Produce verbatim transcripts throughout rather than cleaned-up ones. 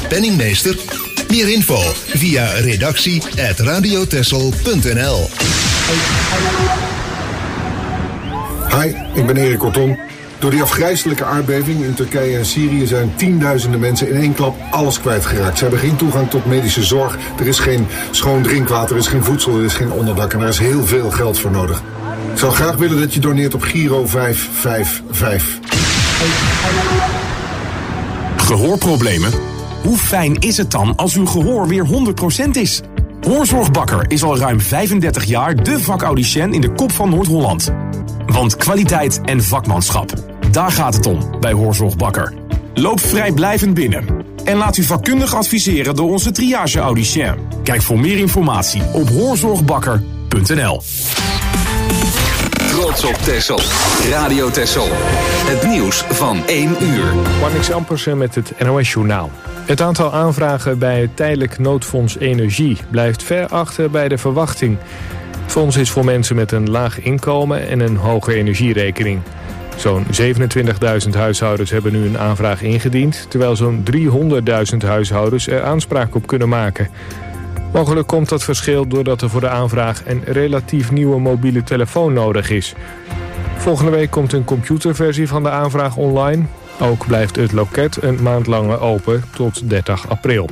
penningmeester? Meer info via redactie at radiotessel punt n l. Hi, ik ben Erik Kortom. Door die afgrijselijke aardbeving in Turkije en Syrië zijn tienduizenden mensen in één klap alles kwijtgeraakt. Ze hebben geen toegang tot medische zorg, er is geen schoon drinkwater, er is geen voedsel, er is geen onderdak en er is heel veel geld voor nodig. Ik zou graag willen dat je doneert op Giro vijf vijf vijf. Gehoorproblemen? Hoe fijn is het dan als uw gehoor weer honderd procent is? Hoorzorgbakker is al ruim vijfendertig jaar de vakaudiënt in de kop van Noord-Holland. Want kwaliteit en vakmanschap, daar gaat het om bij Hoorzorgbakker. Loop vrijblijvend binnen en laat u vakkundig adviseren door onze triage-audicien. Kijk voor meer informatie op hoorzorgbakker punt n l. Trots op Texel. Radio Texel. Het nieuws van één uur. Marnix Ampersen met het N O S-journaal. Het aantal aanvragen bij het tijdelijk noodfonds Energie blijft ver achter bij de verwachting. Het fonds is voor mensen met een laag inkomen en een hoge energierekening. Zo'n zevenentwintigduizend huishoudens hebben nu een aanvraag ingediend, terwijl zo'n driehonderdduizend huishoudens er aanspraak op kunnen maken. Mogelijk komt dat verschil doordat er voor de aanvraag een relatief nieuwe mobiele telefoon nodig is. Volgende week komt een computerversie van de aanvraag online. Ook blijft het loket een maand langer open tot dertig april.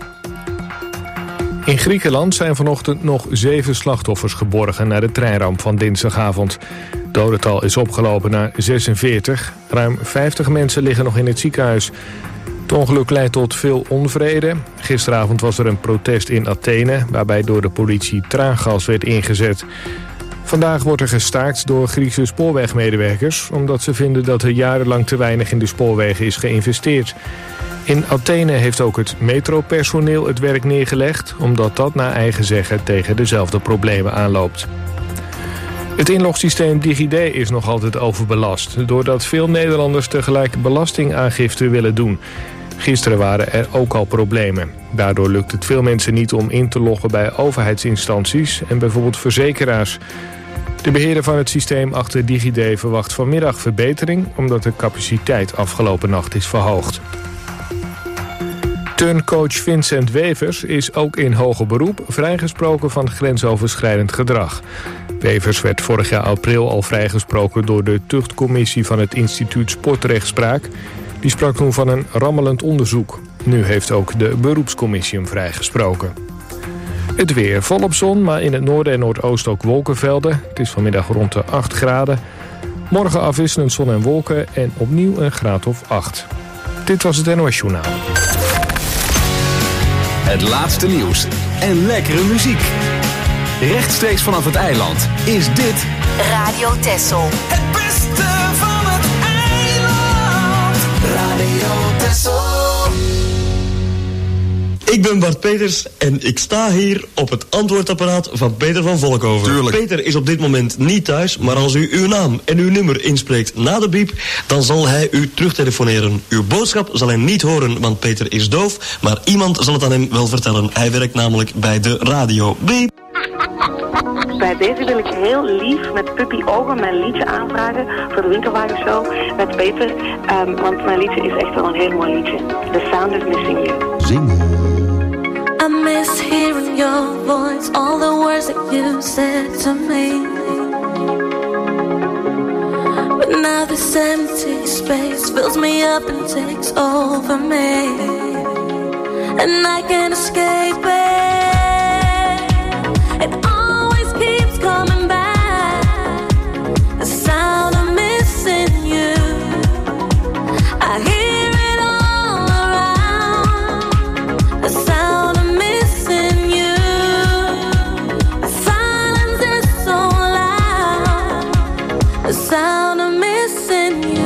In Griekenland zijn vanochtend nog zeven slachtoffers geborgen na de treinramp van dinsdagavond. Het dodental is opgelopen naar zesenveertig. Ruim vijftig mensen liggen nog in het ziekenhuis. Het ongeluk leidt tot veel onvrede. Gisteravond was er een protest in Athene, waarbij door de politie traangas werd ingezet. Vandaag wordt er gestaakt door Griekse spoorwegmedewerkers, omdat ze vinden dat er jarenlang te weinig in de spoorwegen is geïnvesteerd. In Athene heeft ook het metropersoneel het werk neergelegd, omdat dat naar eigen zeggen tegen dezelfde problemen aanloopt. Het inlogsysteem DigiD is nog altijd overbelast, doordat veel Nederlanders tegelijk belastingaangifte willen doen. Gisteren waren er ook al problemen. Daardoor lukt het veel mensen niet om in te loggen bij overheidsinstanties en bijvoorbeeld verzekeraars. De beheerder van het systeem achter DigiD verwacht vanmiddag verbetering, omdat de capaciteit afgelopen nacht is verhoogd. Turncoach Vincent Wevers is ook in hoger beroep vrijgesproken van grensoverschrijdend gedrag. Wevers werd vorig jaar april al vrijgesproken door de tuchtcommissie van het instituut Sportrechtspraak. Die sprak toen van een rammelend onderzoek. Nu heeft ook de beroepscommissie hem vrijgesproken. Het weer volop zon, maar in het noorden en noordoosten ook wolkenvelden. Het is vanmiddag rond de acht graden. Morgen afwisselend zon en wolken en opnieuw een graad of acht. Dit was het N O S Journaal. Het laatste nieuws en lekkere muziek. Rechtstreeks vanaf het eiland is dit Radio Texel. Het beste van het eiland. Radio Texel. Ik ben Bart Peters en ik sta hier op het antwoordapparaat van Peter van Volkhoven. Tuurlijk. Peter is op dit moment niet thuis, maar als u uw naam en uw nummer inspreekt na de biep, dan zal hij u terugtelefoneren. Uw boodschap zal hij niet horen, want Peter is doof, maar iemand zal het aan hem wel vertellen. Hij werkt namelijk bij de radio. Biep. Bij deze wil ik heel lief met Puppy Ogen mijn liedje aanvragen voor de Winkelwagenshow met Peter. Um, want mijn liedje is echt wel een heel mooi liedje. The Sound of Missing You. Zingen. I miss hearing your voice, all the words that you said to me. But now this empty space fills me up and takes over me. And I can't escape it. It always keeps coming back. The sound of missing you. I hear it all around. The sound of missing you. The silence is so loud. The sound of missing you.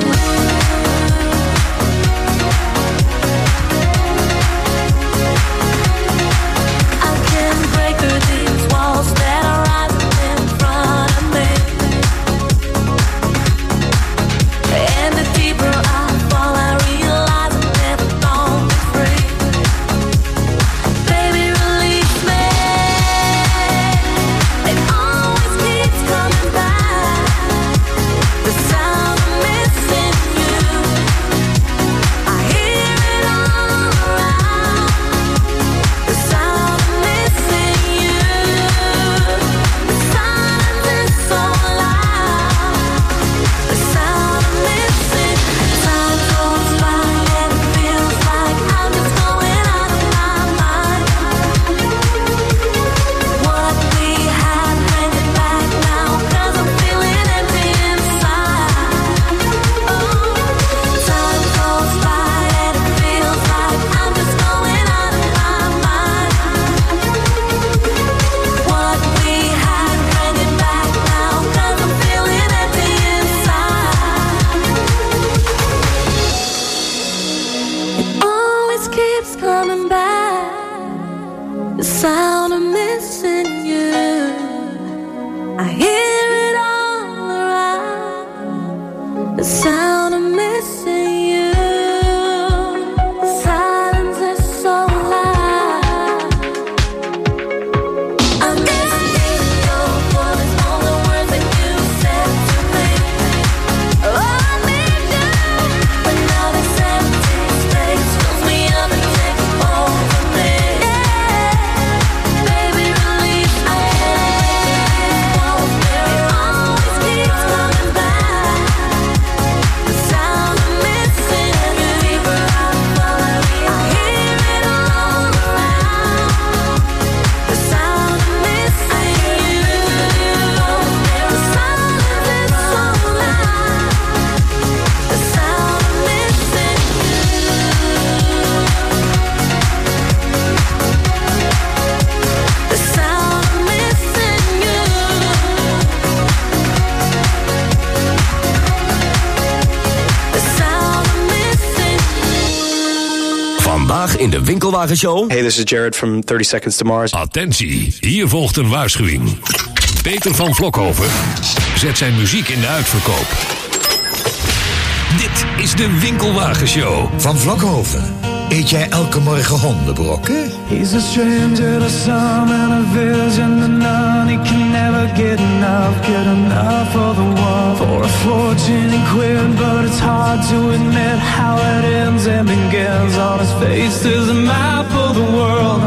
sound of missing you. I hear it all around. The sound of missing you. Silence is so loud. I miss your voice, all the words that you said to me. Oh, I need you, but now this empty space fills me up and takes over me. Yeah, baby, release me. Always keeps coming back. The sound of missing you. Deeper I fall, I hear it all around. The sound of missing you. The silence is so loud. The sound of missing you. The sound of missing you. The sound of missing you. Vandaag in de Winkelwagenshow. Hey, this is Jared from thirty Seconds to Mars. Attentie, hier volgt een waarschuwing. Peter van Vlokhoven zet zijn muziek in de uitverkoop. Dit is de Winkelwagenshow. Van Vlokhoven, eet jij elke morgen hondenbrokken? He's a stranger to some and a vision to none. He can never get enough, get enough of the one. For a fortune he quit, but it's hard to admit how it ends and begins. On his face is a map of the world,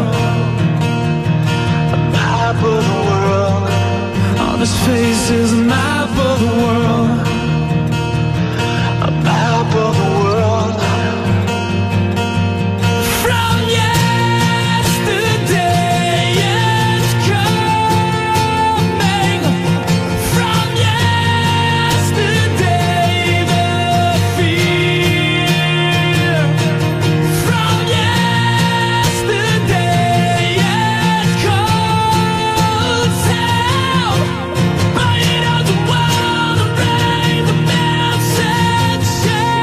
a map of the world. On his face is a map of the world, a map of the world. From yesterday it's coming. From yesterday the fear. From yesterday it's cold town. Bite out the wall, the rain, the message.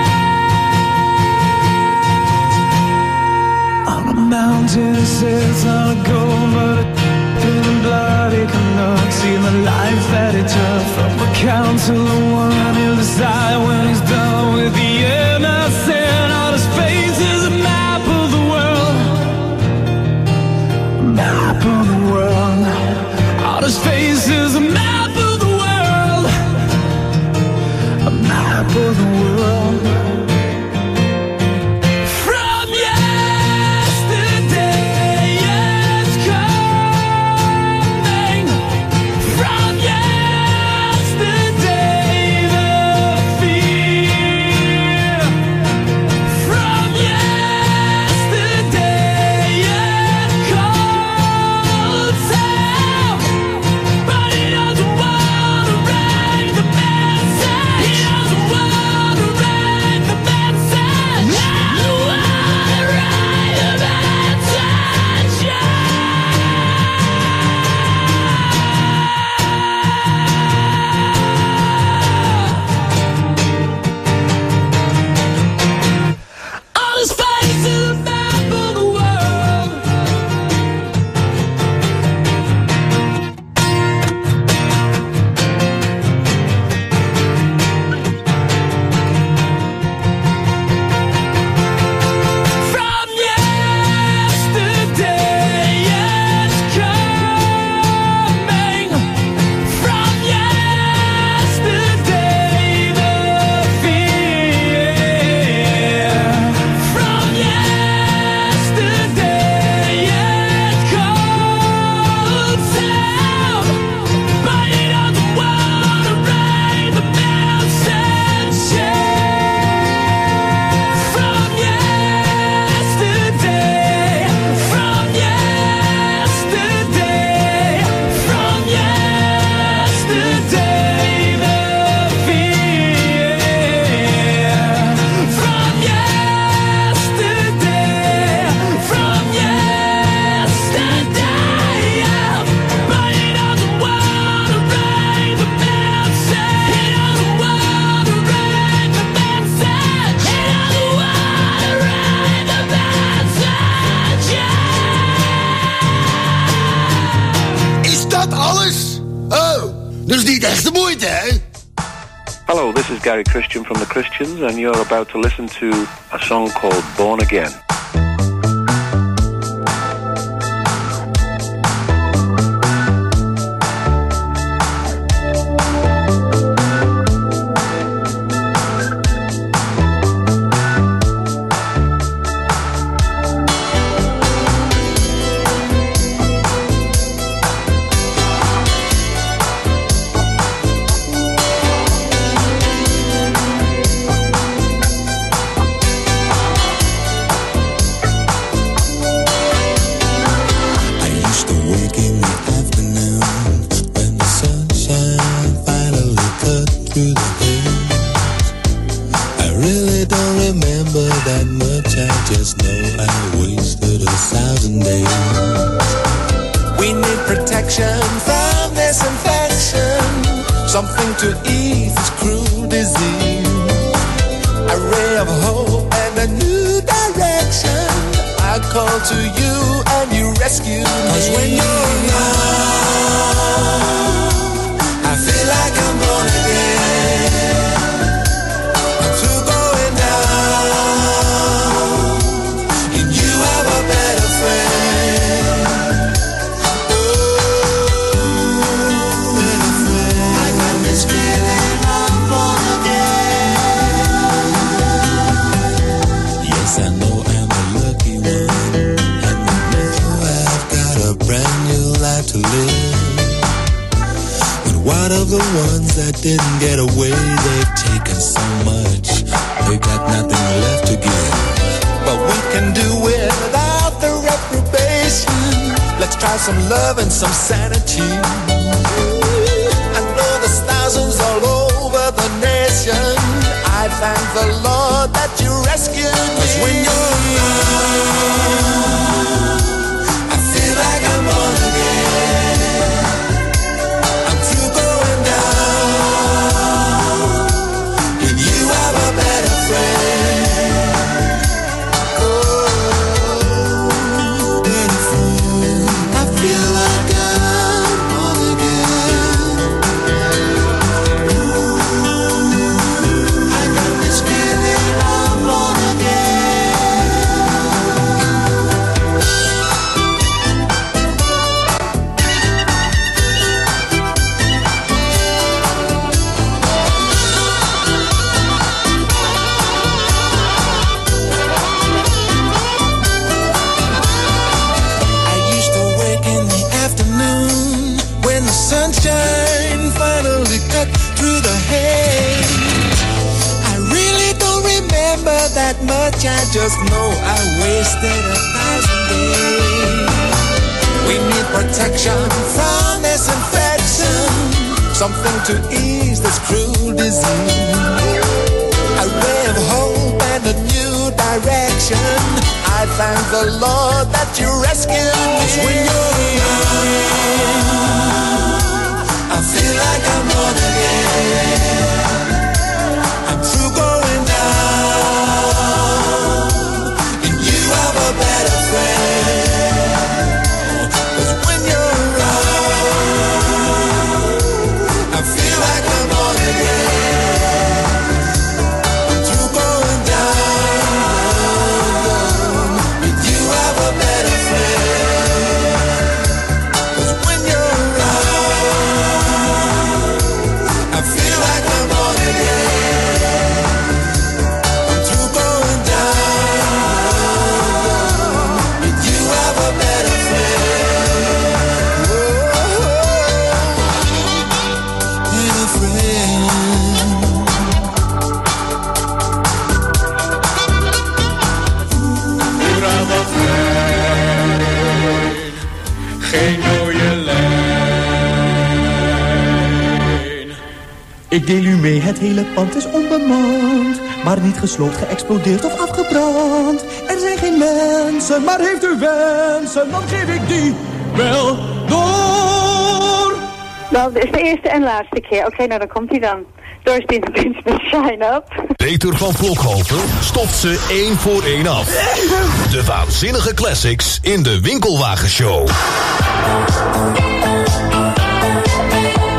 On a mountain it sits on a gold, but through the blood he cannot see the life that he took. From the count to the one he'll decide when he's done with the innocent. On his face is a map of the world, a map of the world. On his face is a map of the world, a map of the world. From yesterday it's coming. From yesterday the fear. niet echt de moeite, hè? Hello, this is Gary Christian from the Christians, and you're about to listen to a song called Born Again. Something to ease this cruel disease. A ray of hope and a new direction. I call to you and you rescue me. 'Cause when you're around, I feel like I'm born again. I'm through going down, and you have a better friend. To live. But what of the ones that didn't get away? They've taken so much, they got nothing left to give. But we can do without the reprobation. Let's try some love and some sanity. I know there's thousands all over the nation. I thank the Lord that you rescued me. 'Cause when you're around, I feel like I'm born again. I just know I wasted a thousand days. We need protection from this infection. Something to ease this cruel disease. A ray of hope and a new direction. I thank the Lord that you rescued me. 'Cause when you're around, I feel like I'm born again. I'm through going down, and you have a better friend. 'Cause when you're around, I feel like I'm born again. I'm through going down, and you have a better friend. 'Cause when you're around, I feel like I'm born again. I'm through going down, and you have a better friend. Better friend. Would have a friend. Geen mooie lijn. Ik deel u mee, het hele pand is onbemand. Maar niet gesloopt, geëxplodeerd of afgebrand. Er zijn geen mensen, maar heeft u wensen, dan geef ik die wel door. Nou, dit is de eerste en laatste keer. Oké, nou dan komt hij dan. Doris Prince met Shine Up. Peter van Vlokhoven stopt ze één voor één af. De waanzinnige classics in de Winkelwagenshow.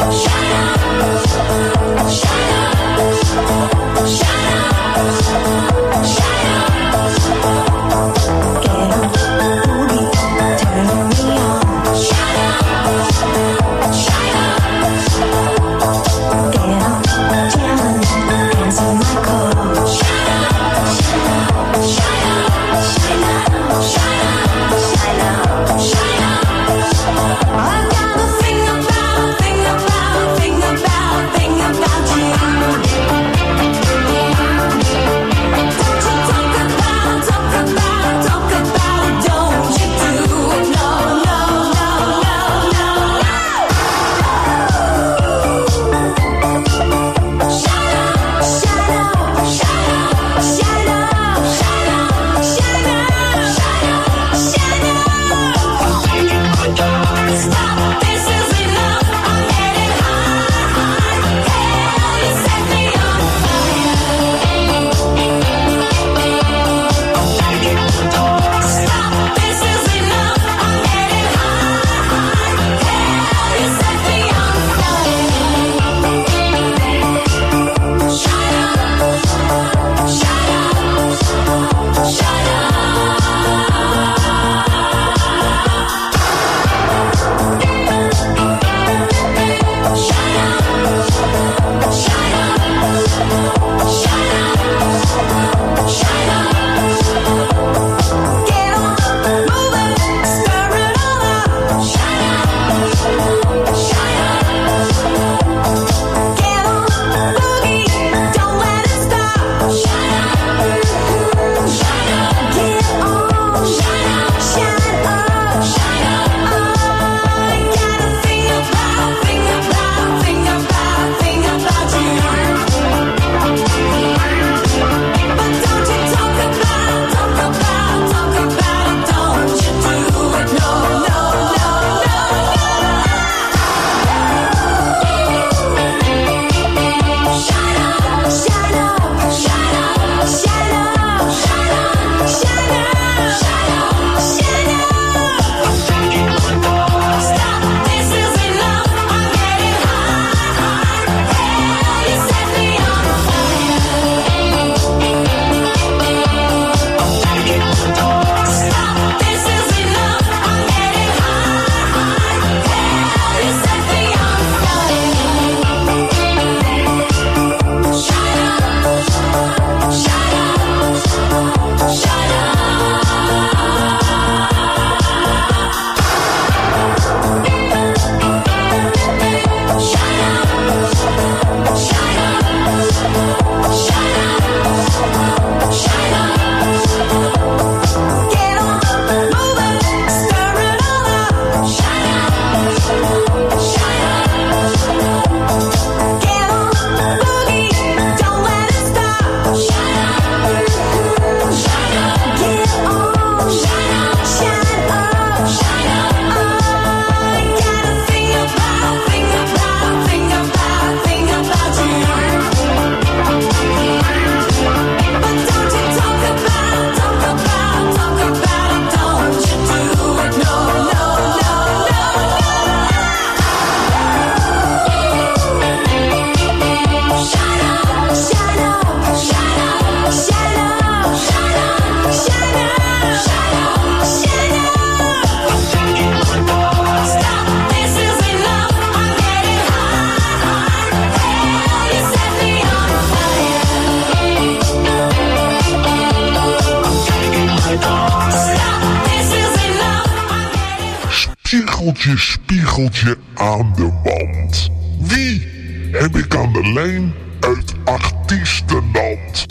Spiegeltje, spiegeltje aan de wand. Wie heb ik aan de lijn uit artiestenland?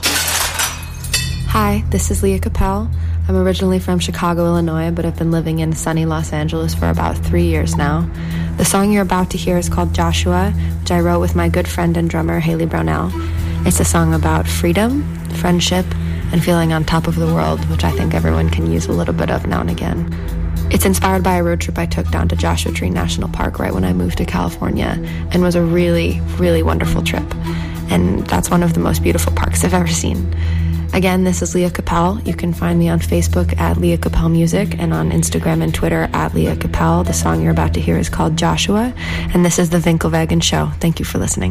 Hi, this is Leah Capel. I'm originally from Chicago, Illinois, but I've been living in sunny Los Angeles for about three years now. The song you're about to hear is called Joshua, which I wrote with my good friend and drummer, Haley Brownell. It's a song about freedom, friendship, and feeling on top of the world, which I think everyone can use a little bit of now and again. It's inspired by a road trip I took down to Joshua Tree National Park right when I moved to California, and was a really, really wonderful trip. And that's one of the most beautiful parks I've ever seen. Again, this is Leah Capel. You can find me on Facebook at Leah Capel Music and on Instagram and Twitter at Leah Capel. The song you're about to hear is called Joshua, and this is the Winkelwagen Show. Thank you for listening.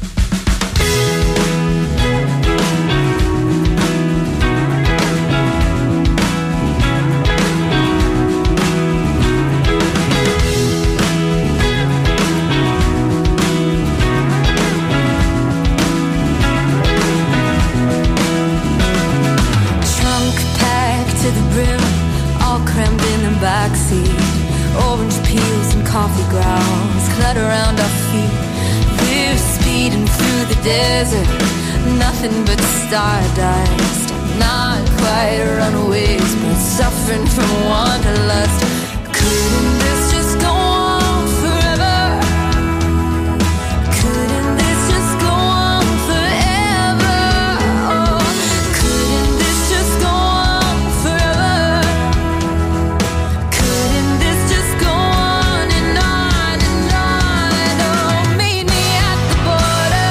Nothing but stardust. Not quite runaways, but suffering from wanderlust. Couldn't this just go on forever? Couldn't this just go on forever? Oh, couldn't this just go on forever? Couldn't this just go on and on and on? Oh, meet me at the border.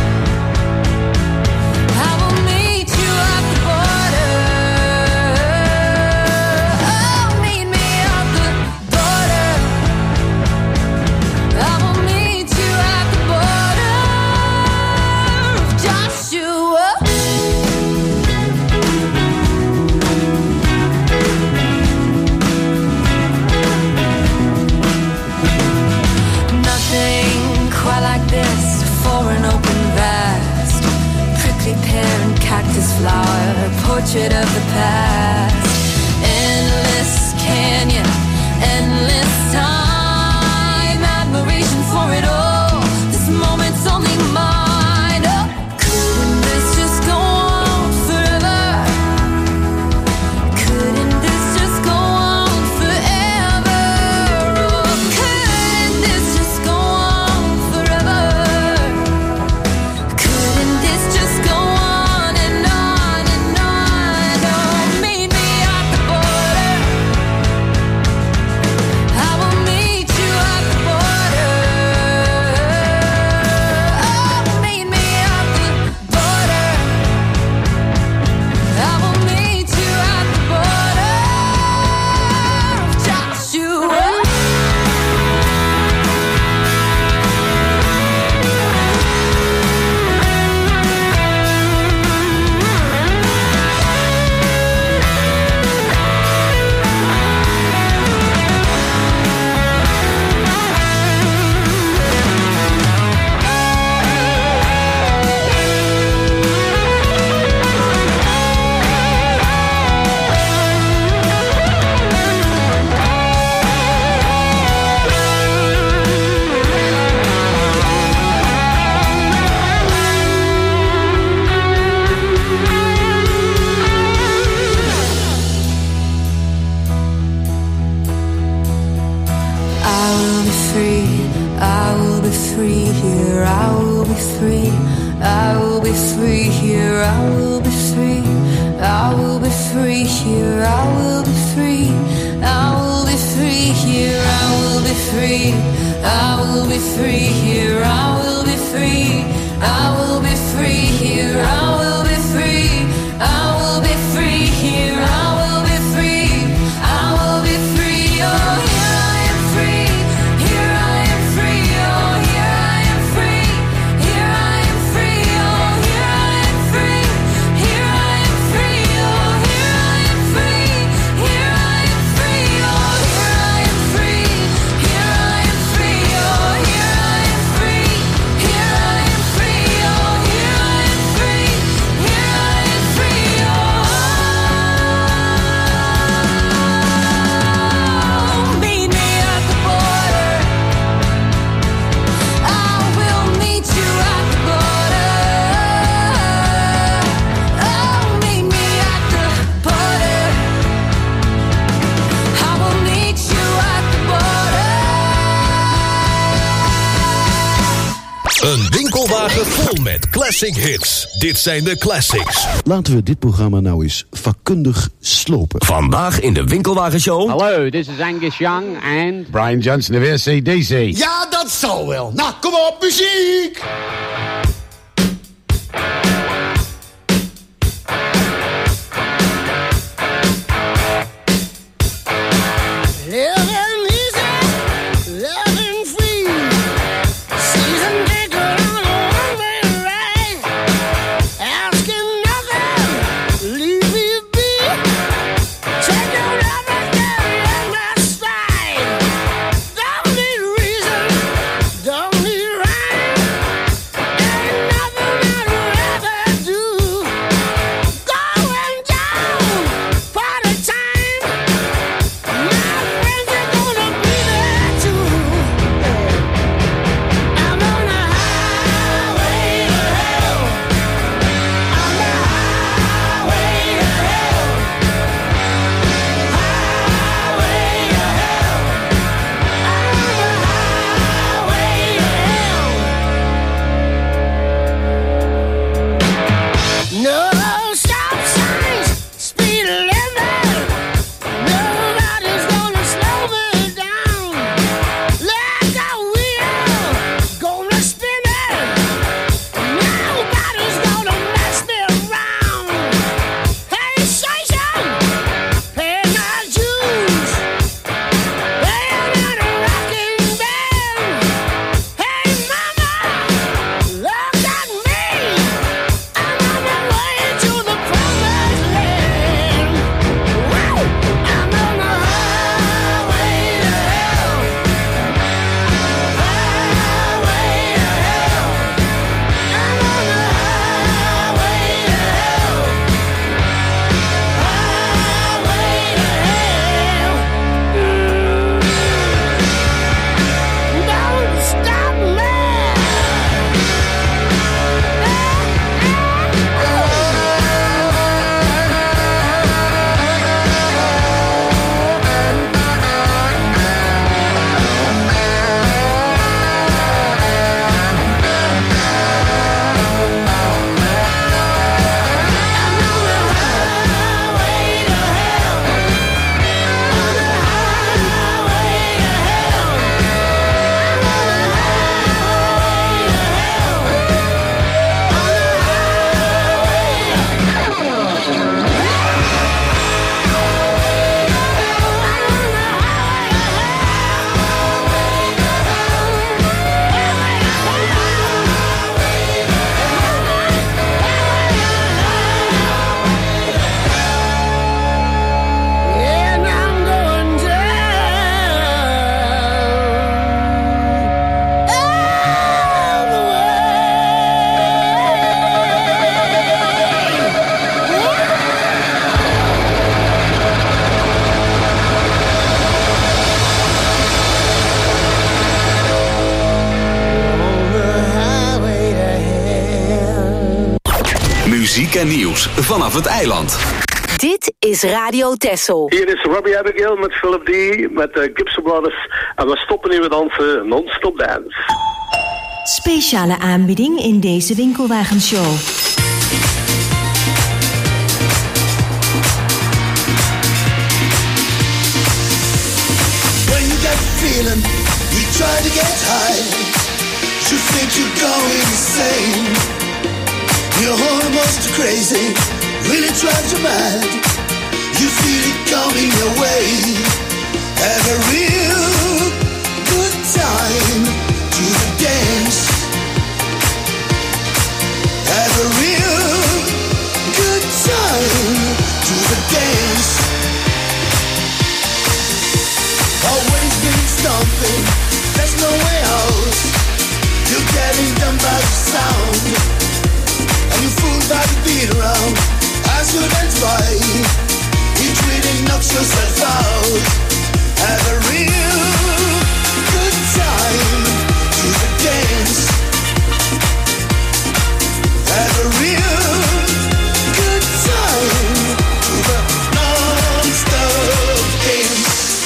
I will meet you at the border. Oh, meet me at the border. I will meet you at the border of Joshua. Nothing quite like this for an open vast. Prickly pear and cactus flower, portrait of the past. Endless canyon, endless time, admiration for it all. This moment's only mine. Oh, couldn't this just go on forever? Couldn't this just go on forever? Oh, couldn't this just go on forever? Couldn't this just go on and on and on? Oh, meet me at the border. I will meet you at the border. Oh, meet me at the border. I will meet you at the border of Joshua. I will be free, I will be free here, I will be free, I will be free here, I will be free, I will be free here, I will be free, I will be free here, I will be free, I will be free here, I will be free, I will be free here, I will be free, I will be free here, I will be free, I will be free, oh here I am free, here I am free, oh here I am free, here I am free, oh here I am free, here I am free, oh here I am free, here I am free, oh here I am free, here I am free, oh here I am free, here I am free, oh here I am free, here I am free, oh meet me at the border. I will meet you at the border. Oh, meet me at the border. I will meet you at the border. Een winkelwagen vol met classic hits. Dit zijn de classics. Laten we dit programma nou eens vakkundig slopen. Vandaag in de Winkelwagenshow. Hello, this is Angus Young and Brian Johnson of A C D C. Ja, dat zal wel. Nou, kom op, muziek! muziek en nieuws vanaf het eiland. Dit is Radio Texel. Hier is Robbie Abigail met Philip D. met de Gibson Brothers. En we stoppen nu met dansen Non-Stop Dance. Speciale aanbieding in deze winkelwagenshow. When you get the feeling, you try to get high. You think you're going insane. You're almost crazy, really drives you mad. You feel it coming your way. Have a real good time to the dance. Have a real good time to the dance. Always been stomping, there's no way out. You're getting done by the sound. And you're fooled by the beat around. As you dance by, it really knocks yourself out. Have a real good time to the dance. Have a real good time to the non-stop dance.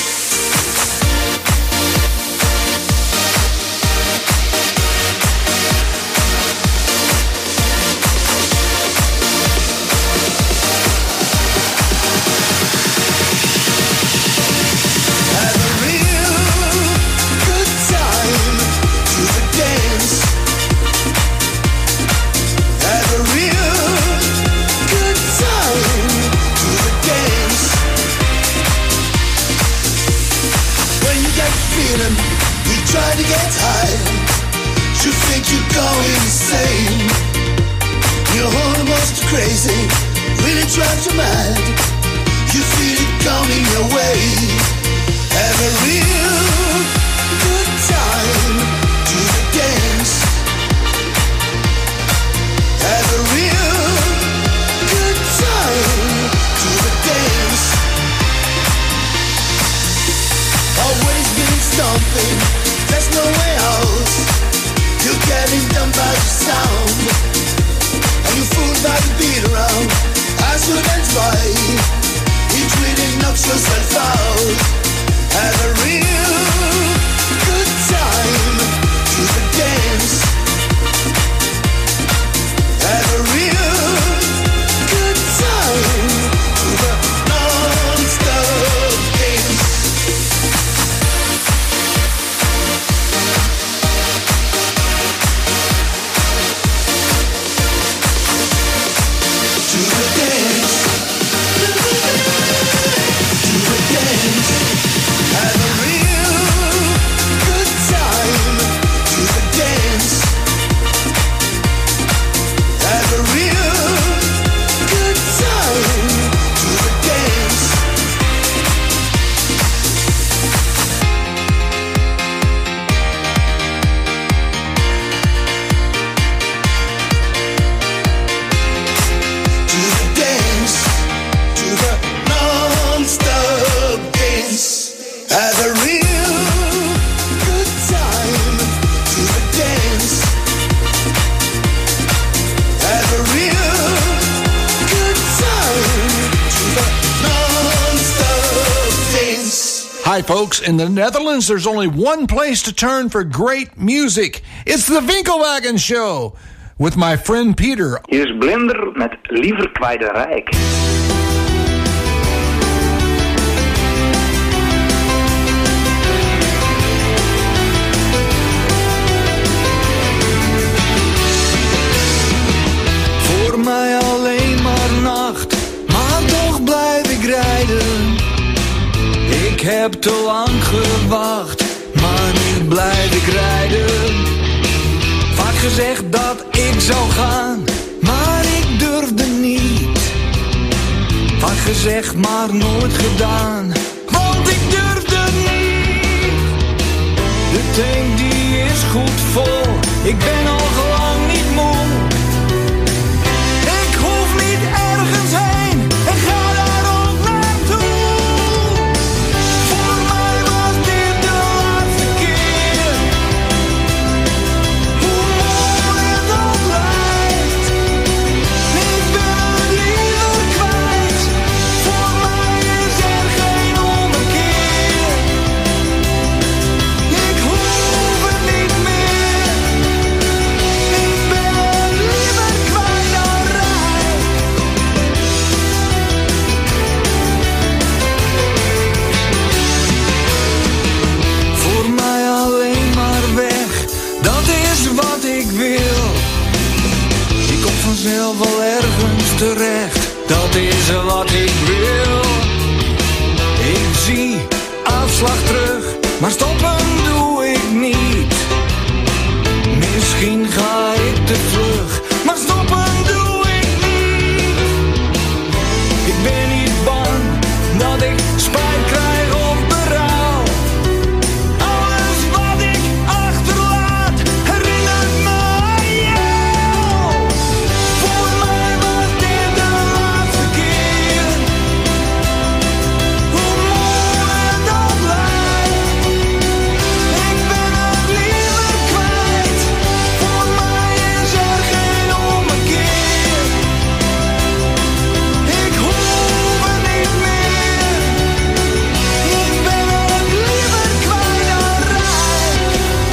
You try to get high. You think you're going insane. You're almost crazy, really drives you mad. You feel it coming your way. Have a real good time to the dance. Have a real good time to the dance. Always been stomping, there's no way out. You're getting done by the sound. And you're fooled by the beat around. As you dance by, it really knocks yourself out. Have a real good time to the dance. Have a real good time to the non-stop dance. Hi, folks. In the Netherlands, there's only one place to turn for great music. It's the Winkelwagen Show with my friend Peter. Hier is Blinder met Liever kwijt dan rijk. Voor mij alleen maar nacht, maar toch blijf ik rijden. Ik heb te lang gewacht, maar nu blijf ik rijden. Vaak gezegd dat ik zou gaan, maar ik durfde niet. Vaak gezegd, maar nooit gedaan, want ik durfde niet. De tank die is goed vol, ik ben al lang niet moe. Ik hoef niet ergens heen en ga daar ook naartoe. Voor mij was dit de laatste keer. Hoe mooi het ook lijkt, ik ben terecht, dat is wat ik wil. Ik zie afslag terug, maar stoppen doe ik niet. Misschien ga ik te vlug, maar stoppen doe ik niet. Ik ben niet bang dat ik spijt krijg of berouw. Alles wat ik achterlaat herinnert me aan jou. Voor mij was dit de laatste keer. Hoe mooi het ook lijkt, ik ben het liever kwijt. Voor mij is er geen ommekeer. Ik hoef het niet meer. Ik ben het liever kwijt dan rijk.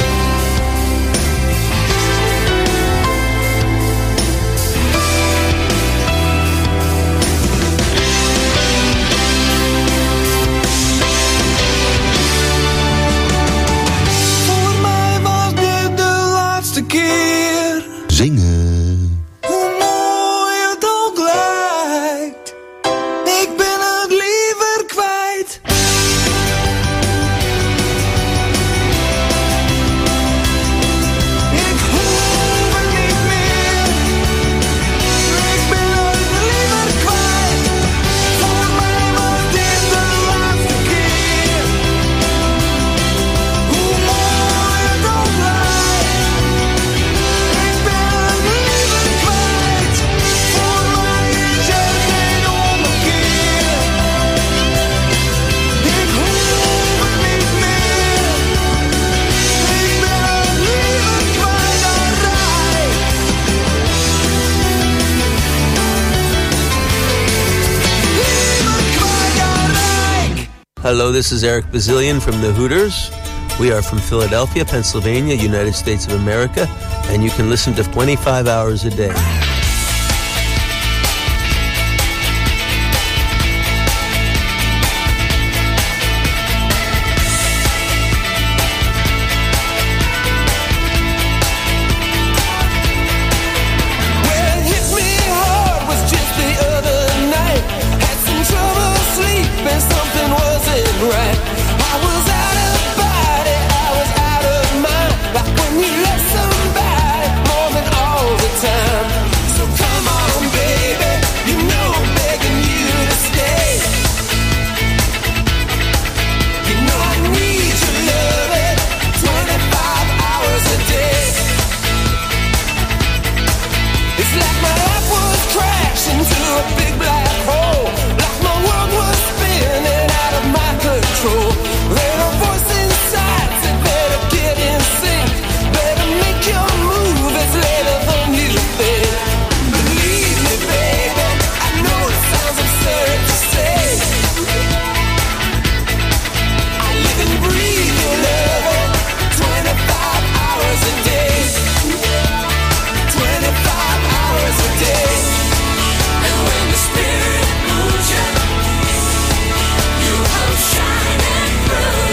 Voor mij was dit de laatste keer. Zingen. Hoe mooi het ook lijkt, ik ben het liever kwijt. Ik hoef het niet meer. Ik ben het liever kwijt. Voor mij was dit de laatste keer. Hoe mooi het ook lijkt, ik ben het liever kwijt. Voor mij is er geen ommekeer. Ik hoef het niet meer. Ik ben het liever kwijt dan rijk. Liever kwijt dan rijk. Hello, this is Eric Bazillion from the Hooters. We are from Philadelphia, Pennsylvania, United States of America, and you can listen to twenty-five hours a day. Well, it hit me hard, was just the other night. Had some trouble sleeping, something wasn't right. I was out of body, I was out of mind. Like when you love somebody more than all the time. So come on, baby, you know I'm begging you to stay. You know I need your loving twenty-five hours a day. It's like my life was crashing into a big black hole. Like my world was spinning out of my control. Then a voice inside said, better get in sync. Better make your move, it's later than you think. Believe me, baby, I know it sounds absurd to say. I live and breathe your love twenty-five hours a day. twenty-five hours a day. And when the spirit moves you, you come shining through.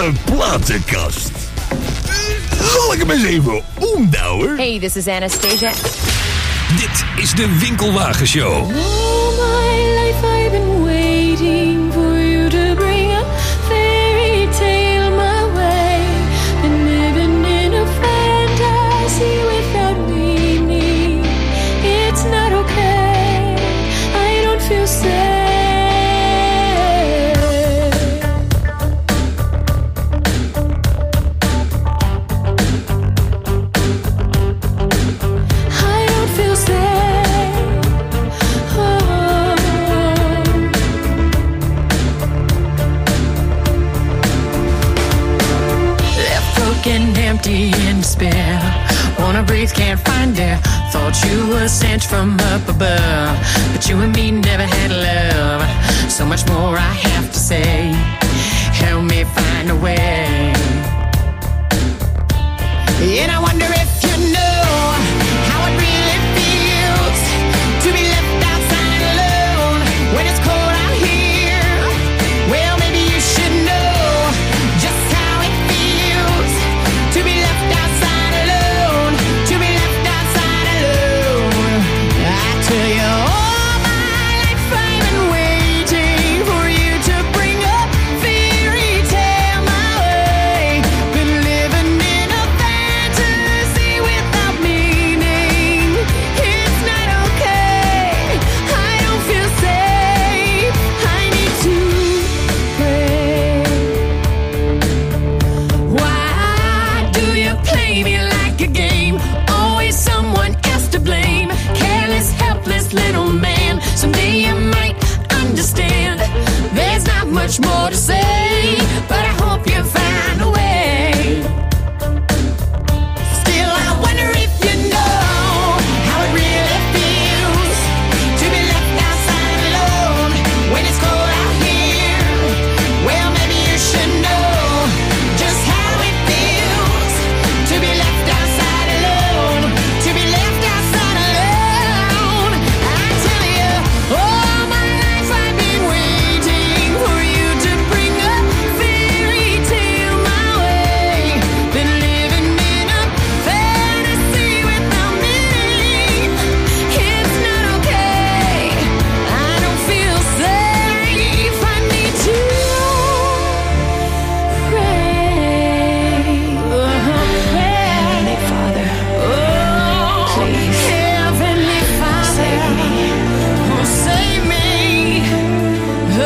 platenkast. Zal ik hem eens even omdouwen? Hey, this is Anastasia. Dit is de Winkelwagenshow. All my life I've been waiting for you to bring a fairy tale my way. Been living in a fantasy without meaning. It's not okay, I don't feel safe. Empty in despair, wanna breathe, can't find air. Thought you were sent from up above, but you and me never had love. So much more I have to say, help me find a way. And I wonder if you know how it really feels to be left outside alone when it's cold out here. Well, maybe you should know just how it feels to be left outside alone, to be left outside alone. I tell you, all my life I've been waiting for you to bring a fairy tale my way. Been living in a fantasy without meaning. It's not okay, I don't feel safe, I need to pray. Why do you play me like a game? Always someone else to blame. Careless, helpless little man. Someday you might understand. There's not much more to say, but I hope you find a way. Still, I wonder if you know how it really feels to be left outside alone when it's cold out here. Well, maybe you should know just how it feels to be left outside alone, to be left outside alone. I tell you, all my life I've been waiting for you to bring a fairy tale my way. Been living in a fantasy without meaning. It's not okay, I don't feel safe, I need to Heavenly Father, please, Heavenly Father, save me, oh, save me. Oh,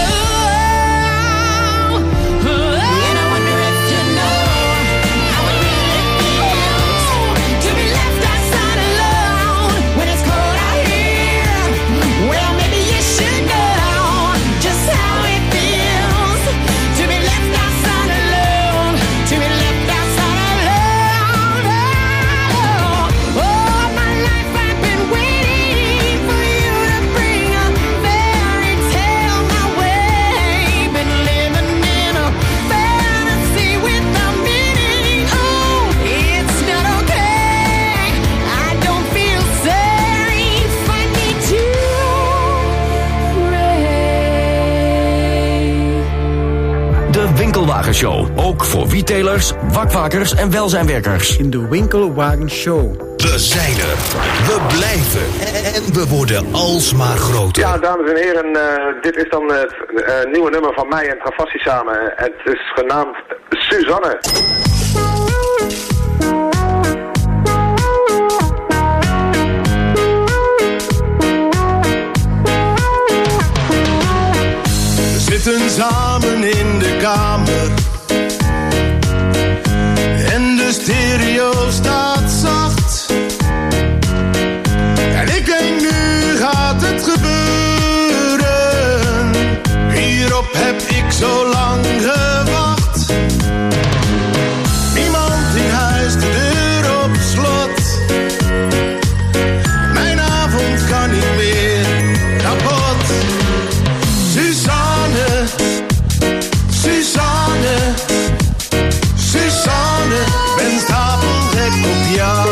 oh, and I wonder if you know how it really feels to be left outside alone when it's cold out here. Well, maybe you should know just how it feels to be left outside alone, to be left outside alone. Oh, all my life I've been waiting for you to bring a fairy tale my way. Been living in a fantasy without meaning. Oh, it's not okay, I don't feel safe, I need to pray. De Winkelwagenshow. Ook voor wiettelers, wakmakers en welzijnwerkers. In de Winkelwagenshow. We zijn er. We blijven. En we worden alsmaar groter. Ja, dames en heren, uh, dit is dan het uh, nieuwe nummer van mij en Travassi samen. Het is genaamd Suzanne. We zitten samen in de kamer en de stereo staat zacht. En ik denk, nu gaat het gebeuren. Hierop heb ik zo lang gewacht. Niemand in huis, de deur op slot. Mijn avond kan niet meer kapot. Suzanne, Suzanne, Suzanne, ben stapelgek op jou.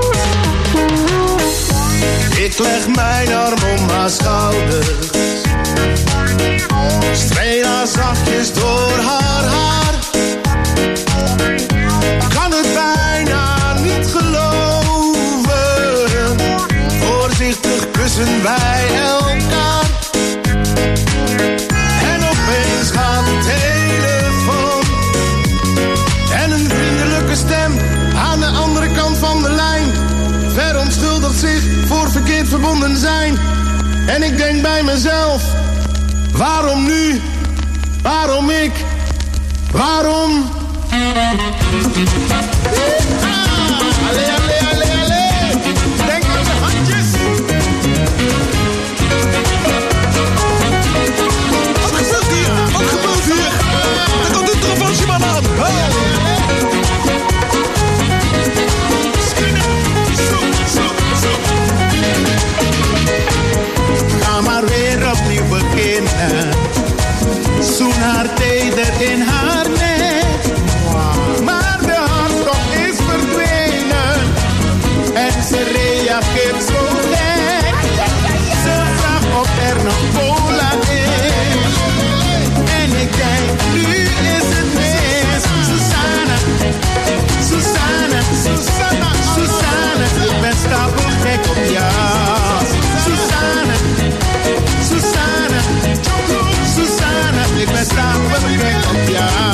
Ik leg mijn arm om haar schouders Streel haar zachtjes door haar haar. Kan het bijna niet geloven. Voorzichtig kussen wij elkaar. En opeens gaat de telefoon. En een vriendelijke stem aan de andere kant van de lijn verontschuldigt zich voor verkeerd verbonden zijn. En ik denk bij mezelf, waarom nu? Waarom ik? Waarom? Allee, allee, allee, allee. Denk aan de handjes. Wat gebeurt hier? Wat gebeurt hier? Er komt een telefoonman aan. Ga maar weer opnieuw beginnen. Zoen haar teder in haar nek. Maar de hartstocht is verdwenen. En ze reageert zo gek. Ze vraagt of er nog cola is. En ik denk, nu is het mis. Susanne, Susanne, Susanne, Susanne. Ik ben stapelgek op jou. Susanne, Susanne, Susanne. Ik ben stapelgek op jou.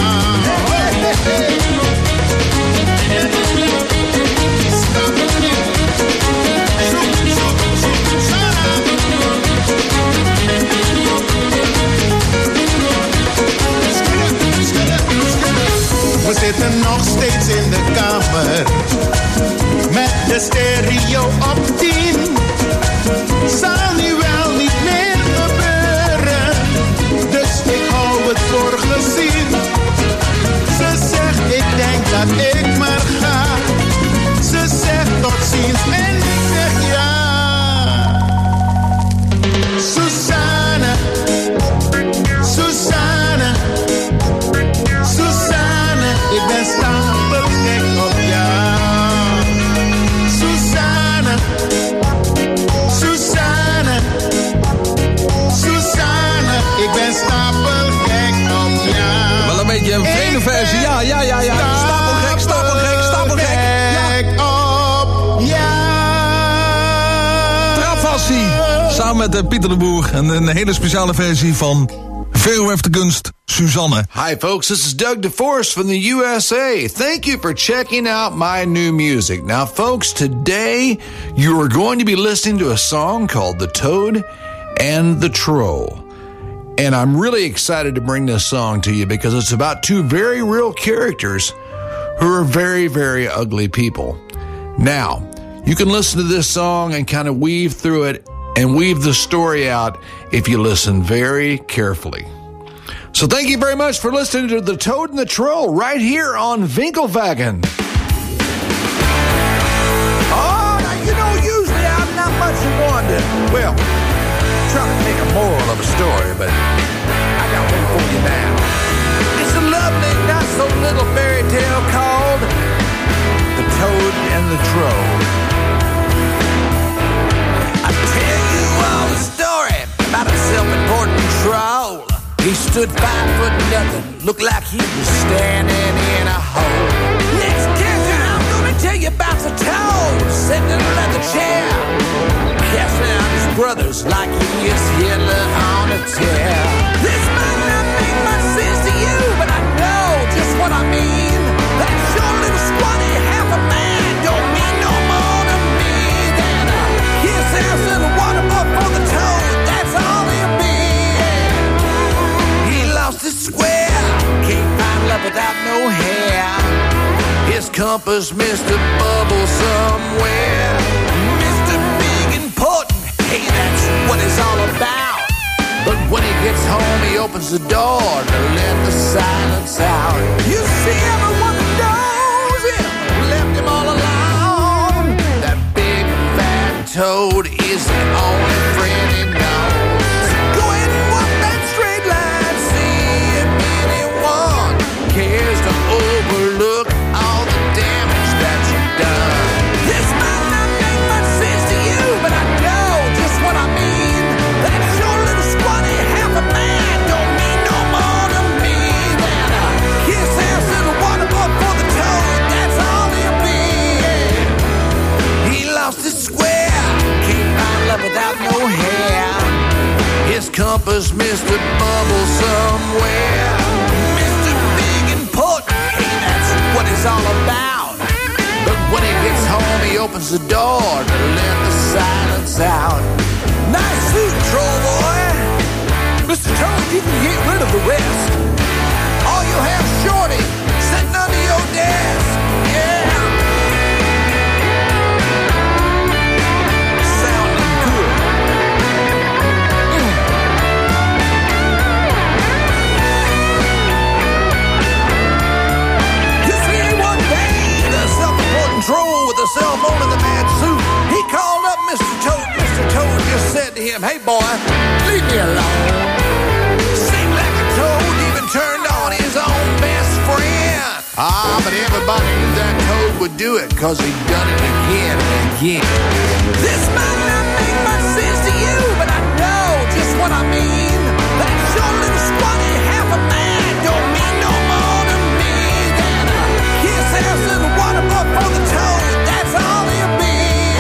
We zitten nog steeds in de kamer met de stereo op tien. Zal nu wel niet meer gebeuren, dus ik hou het voor gezien. Ze zegt ik denk dat ik maar ga. Ze zegt tot ziens en ik zeg ja. Susanne, Susanne, Susanne, ik ben stapelgek op jou. Susanne, Susanne, Susanne, ik ben stapelgek op jou. Wel een beetje een vreemde versie. Ja, ja, ja, ja. Stapelgek, stapelgek, stapelgek. Ja. Op jou. Trapassie. Samen met uh, Pieter de Boer. En een hele speciale versie van Vero heeft de gunst, Suzanne. Hi folks, this is Doug DeForest from the U S A. Thank you for checking out my new music. Now folks, today you are going to be listening to a song called The Toad and the Troll. And I'm really excited to bring this song to you because it's about two very real characters who are very, very ugly people. Now, you can listen to this song and kind of weave through it and weave the story out if you listen very carefully. So thank you very much for listening to The Toad and the Troll right here on Winkelwagen. Oh, now, you know, usually I'm not much one to, well, try to make a moral of a story, but I got one for you now. It's a lovely, not so little fairy tale called The Toad and the Troll. I tell you all the story about a self-important troll. He stood five foot nothing, looked like he was standing in a hole. Next character, I'm gonna tell you about the toad sitting in a leather chair, casting out his brothers like he is Hitler on a tear. This might not make much sense to you, but I know just what I mean. That short little squatty half a man don't mean no more to me than a kiss ass and a water bug for the toad. That's all he'll be. He lost his square, can't find love without no hair. His compass missed a bubble somewhere. Mister Big Important, hey, that's what it's all about. But when he gets home, he opens the door to let the silence out. You see, everyone knows him, left him all alone. That big fat toad is the only friend he knows. So go ahead and walk that straight line, see if anyone cares to overlook all the damage that you've done. This might not make much sense to you, but I know just what I mean. That short little squatty compass, Mister Bubble somewhere. Mister Big and Important, hey, that's what it's all about. But when he gets home, he opens the door to let the silence out. Nice suit, troll boy. Mister Toad, you can get rid of the rest. All you have, Shorty, sitting under your desk. Yeah. Sounding good. Mm. You see, one day, the self-important troll with a cell phone in the man suit, he called up Mister Toad. Mister Toad just said to him, "Hey, boy, leave me alone." Seemed like a toad even turned on his own best friend. Ah, but everybody knew that Toad would do it, cause he'd done it again and again. This might not make much sense to you, but I know just what I mean. That short little squatty half a man don't mean no more to me than a kiss-ass little water buck for the Toad. That's all he'll be.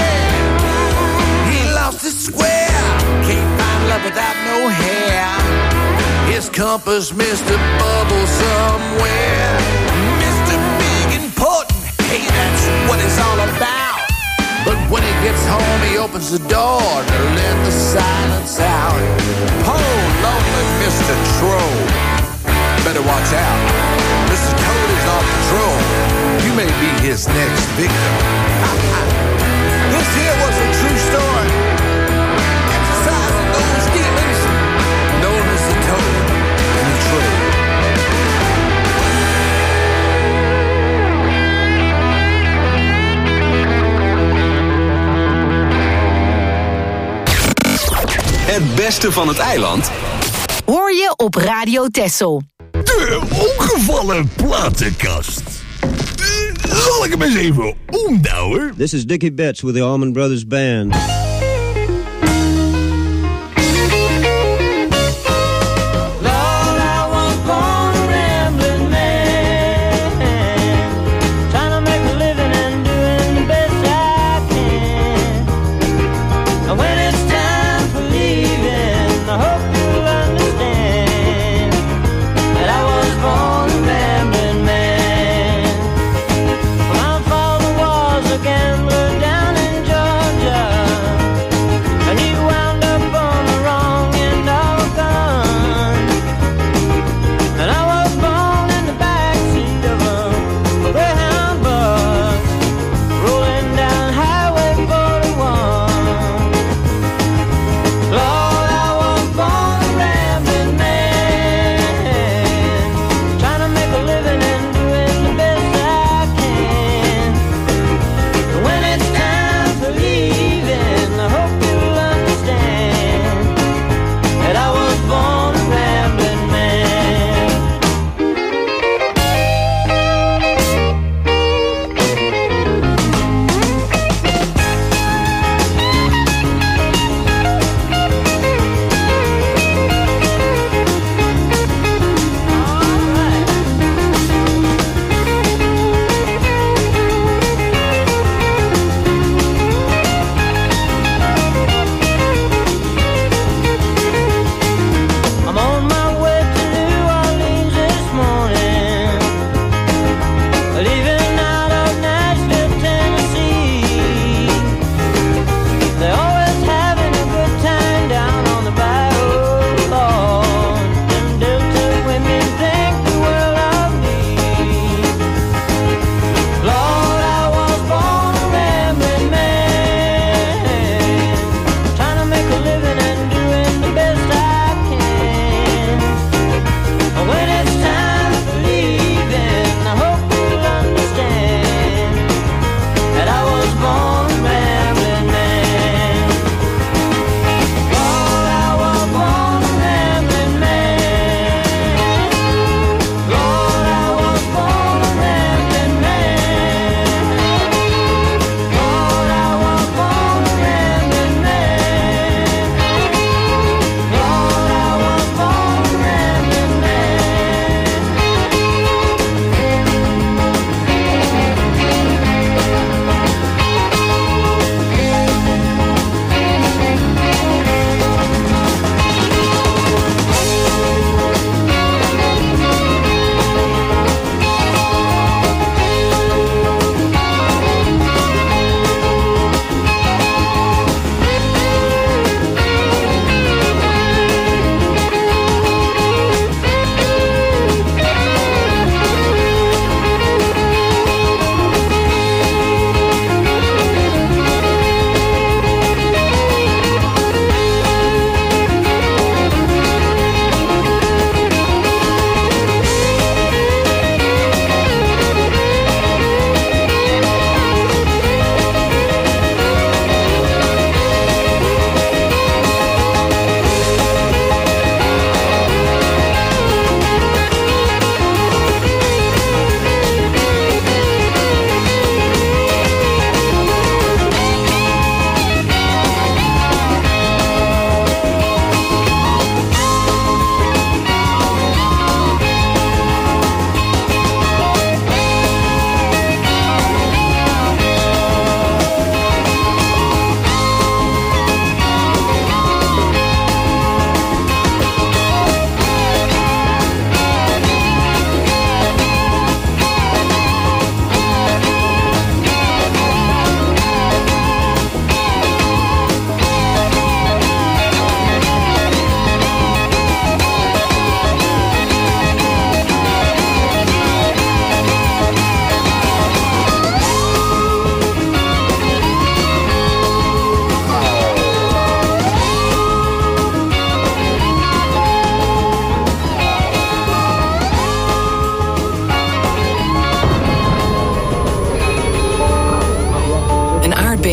He lost his square, can't find love without no hair. His compass, Mister Bubble somewhere. Mister Big Important, hey, that's what it's all about. But when he gets home, he opens the door to let the silence out. Poor lonely Mister Troll, better watch out. Mister Toad is on patrol. You may be his next victim. This here was a true story. Exercising those demons known as the Toad and the Troll. Het beste van het eiland hoor je op Radio Texel. De omgevallen platenkast. Zal ik hem eens even omdouwen? This is Dickie Betts with the Allman Brothers Band. My father was a gambler down in Georgia.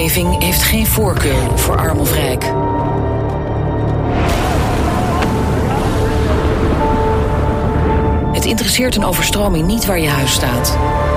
samenleving heeft geen voorkeur voor arm of rijk. Het interesseert een overstroming niet waar je huis staat.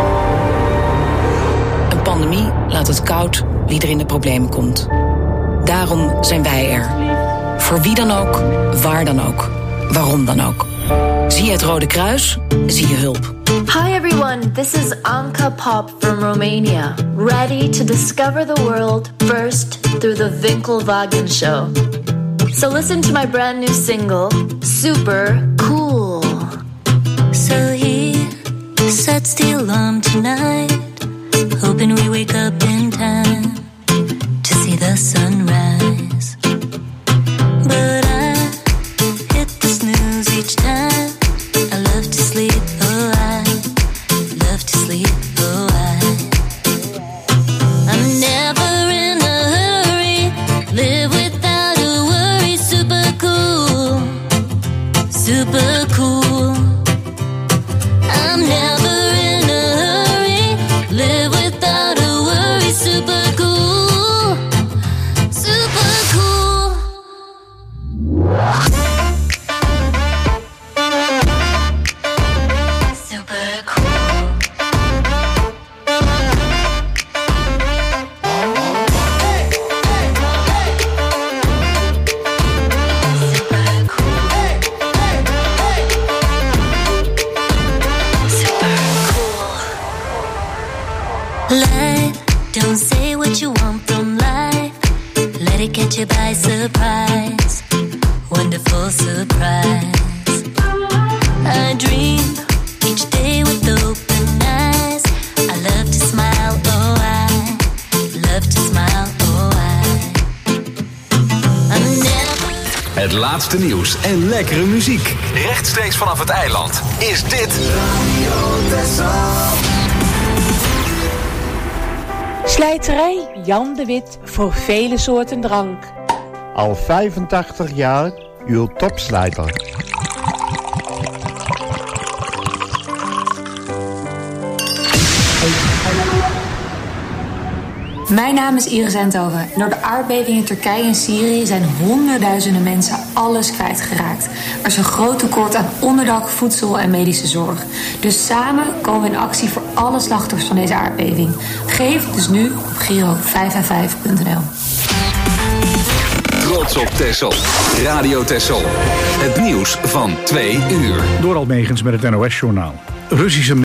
Een pandemie laat het koud wie er in de problemen komt. Daarom zijn wij er. Voor wie dan ook, waar dan ook, waarom dan ook. Zie je het Rode Kruis, zie je hulp. Hi everyone, this is Anka Pop from Romania, ready to discover the world first through the Winkelwagen Show. So listen to my brand new single, Super Cool. So here, set the alarm tonight, hoping we wake up in time to see the sunrise. But I hit the snooze each time. I love to sleep, oh I love to sleep, oh I I'm never in a hurry, live without a worry. Super cool, super cool. I'm never in a hurry, live without a worry. Super cool, super cool. Super cool. Life, don't say what you want from life. Let it catch you by surprise. Wonderful surprise. I dream each day with open eyes. I love to smile, oh I love to smile, oh I I'm never. Het laatste nieuws en lekkere muziek. Rechtstreeks vanaf het eiland is dit Slijterij Jan de Wit voor vele soorten drank. Al vijfentachtig jaar uw topslijter. Mijn naam is Iris Eindhoven. Door de aardbeving in Turkije en Syrië zijn honderdduizenden mensen alles kwijtgeraakt. Er is een groot tekort aan onderdak, voedsel en medische zorg. Dus samen komen we in actie voor alle slachtoffers van deze aardbeving. Geef dus nu op Giro vijf vijf vijf punt n l. Trots op Texel. Radio Texel. Het nieuws van twee uur. Door Almegens met het N O S-journaal. Russische